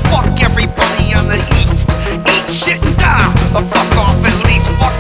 Fuck everybody on the east. Eat shit and die. Or fuck off at least. Fuck